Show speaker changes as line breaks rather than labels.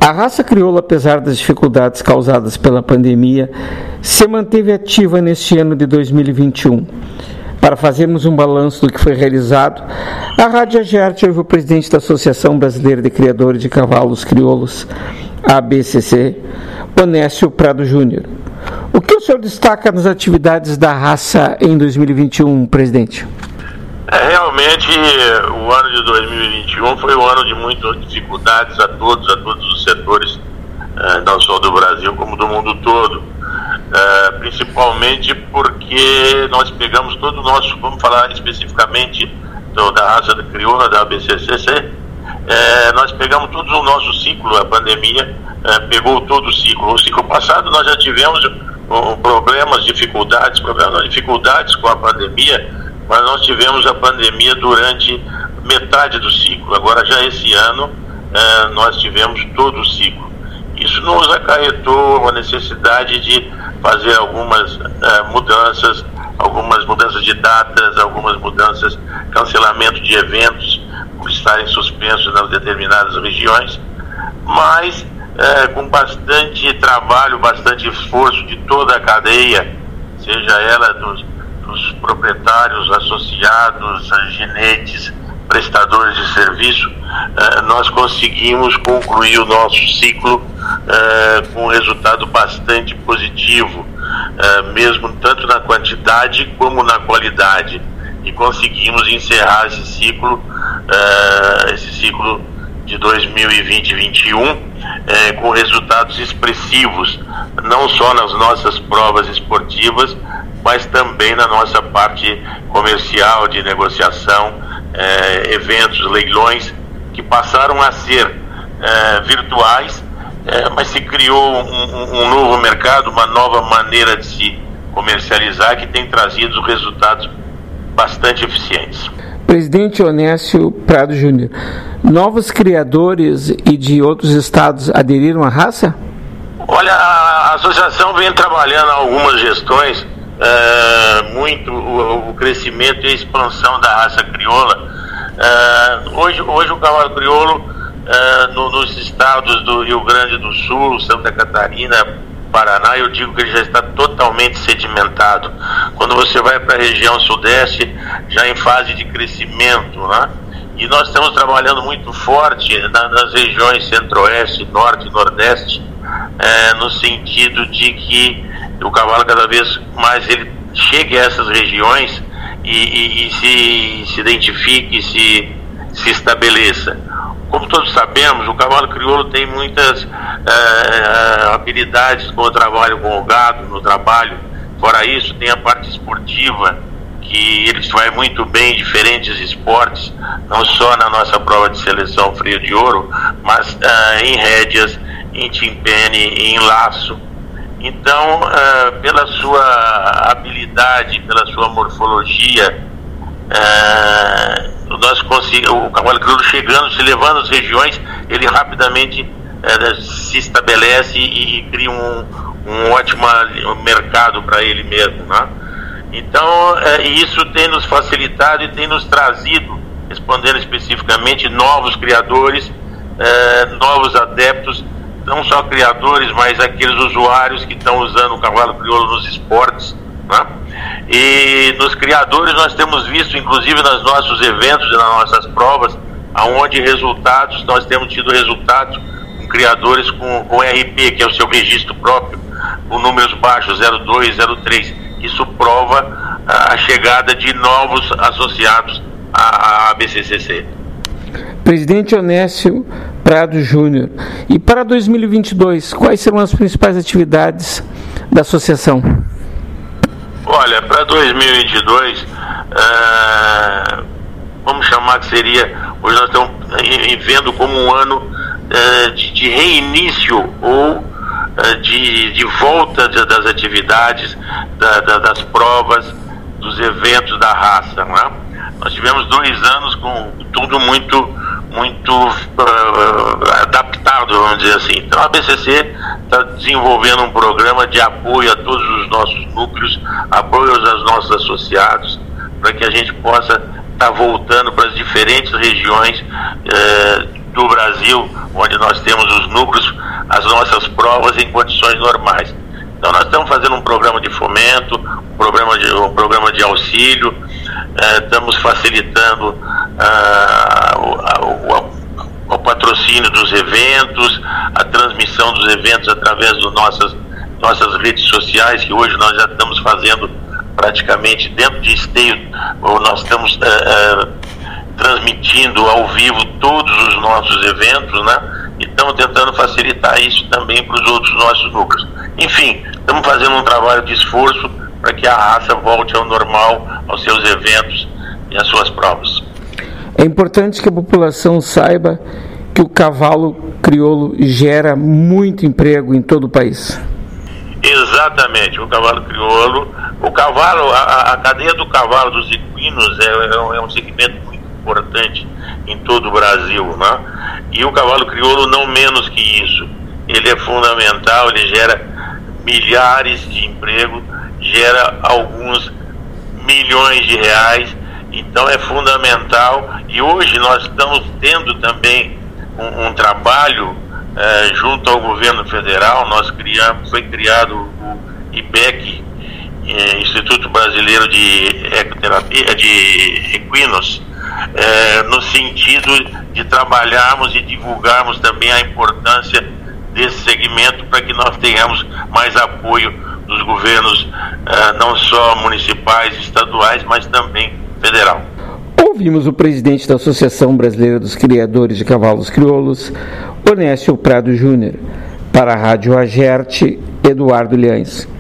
A raça crioula, apesar das dificuldades causadas pela pandemia, se manteve ativa neste ano de 2021. Para fazermos um balanço do que foi realizado, a Rádio Agerte ouve o presidente da Associação Brasileira de Criadores de Cavalos Crioulos, ABCC, Onésio Prado Júnior. O que o senhor destaca nas atividades da raça em 2021, presidente?
Realmente, o ano de 2021 foi um ano de muitas dificuldades a todos os setores, não só do Brasil como do mundo todo. Principalmente porque nós pegamos todo o nosso, vamos falar especificamente da raça da crioula, da ABCC, nós pegamos todo o nosso ciclo, a pandemia pegou todo o ciclo. O ciclo passado nós já tivemos problemas, dificuldades com a pandemia, mas nós tivemos a pandemia durante metade do ciclo. Agora já esse ano nós tivemos todo o ciclo. Isso nos acarretou a necessidade de fazer algumas mudanças de datas, algumas mudanças, cancelamento de eventos por estarem suspensos nas determinadas regiões, mas com bastante trabalho, bastante esforço de toda a cadeia, seja ela dos proprietários, associados, ginetes, prestadores de serviço, nós conseguimos concluir o nosso ciclo com um resultado bastante positivo, mesmo tanto na quantidade como na qualidade, e conseguimos encerrar esse ciclo de 2020-21 com resultados expressivos, não só nas nossas provas esportivas, mas também na nossa parte comercial, de negociação, eventos, leilões, que passaram a ser virtuais, mas se criou um novo mercado, uma nova maneira de se comercializar, que tem trazido resultados bastante eficientes.
Presidente Onésio Prado Júnior, novos criadores e de outros estados aderiram à raça?
Olha, a associação vem trabalhando algumas gestões, muito o crescimento e a expansão da raça crioula. Hoje o cavalo crioulo, nos estados do Rio Grande do Sul, Santa Catarina, Paraná, eu digo que ele já está totalmente sedimentado. Quando você vai para a região sudeste, já em fase de crescimento, né? E nós estamos trabalhando muito forte nas regiões centro-oeste, norte e nordeste, no sentido de que o cavalo cada vez mais ele chegue a essas regiões e se identifique, se estabeleça. Como todos sabemos, o cavalo crioulo tem muitas habilidades com o trabalho com o gado, no trabalho. Fora isso, tem a parte esportiva, que ele vai muito bem em diferentes esportes, não só na nossa prova de seleção freio de ouro, mas em rédeas, em timpene, em laço. Então, pela sua habilidade, pela sua morfologia, o cavalo crioulo chegando, se levando às regiões, ele rapidamente se estabelece e cria um ótimo mercado para ele mesmo, né? Então, isso tem nos facilitado e tem nos trazido, respondendo especificamente, novos criadores, novos adeptos, não só criadores, mas aqueles usuários que estão usando o cavalo crioulo nos esportes, né? E nos criadores nós temos visto, inclusive nos nossos eventos e nas nossas provas, aonde nós temos tido resultados com criadores com RP, que é o seu registro próprio, com números baixos, 02, 03. Isso prova a chegada de novos associados à ABCCC.
Presidente Onésio Prado Júnior, e para 2022, quais serão as principais atividades da associação?
Olha, para 2022, vamos chamar que seria, hoje nós estamos vendo como um ano de reinício ou de volta das atividades, das provas, dos eventos da raça, né? Nós tivemos 2 anos com tudo muito adaptado, vamos dizer assim. Então a ABCC está desenvolvendo um programa de apoio a todos os nossos núcleos, apoio aos nossos associados, para que a gente possa estar voltando para as diferentes regiões do Brasil, onde nós temos os núcleos, as nossas provas em condições normais. Então nós estamos fazendo um programa de fomento, um programa de auxílio, estamos facilitando o patrocínio dos eventos, a transmissão dos eventos através das nossas redes sociais, que hoje nós já estamos fazendo praticamente dentro de Esteio. Nós estamos transmitindo ao vivo todos os nossos eventos, né? E estamos tentando facilitar isso também para os outros nossos núcleos. Enfim, estamos fazendo um trabalho de esforço para que a raça volte ao normal, aos seus eventos e às suas provas.
É importante que a população saiba que o cavalo crioulo gera muito emprego em todo o país.
Exatamente, o cavalo crioulo, a cadeia do cavalo dos equinos é um segmento muito importante em todo o Brasil, né? E o cavalo crioulo não menos que isso. Ele é fundamental, ele gera milhares de empregos, gera alguns milhões de reais, então é fundamental. E hoje nós estamos tendo também um trabalho junto ao governo federal. Foi criado o IBEC, Instituto Brasileiro de Ecoterapia, de Equinos, no sentido de trabalharmos e divulgarmos também a importância desse segmento para que nós tenhamos mais apoio dos governos, não só municipais, estaduais, mas também federal.
Ouvimos o presidente da Associação Brasileira dos Criadores de Cavalos Crioulos, Onésio Prado Júnior. Para a Rádio Agerte, Eduardo Liães.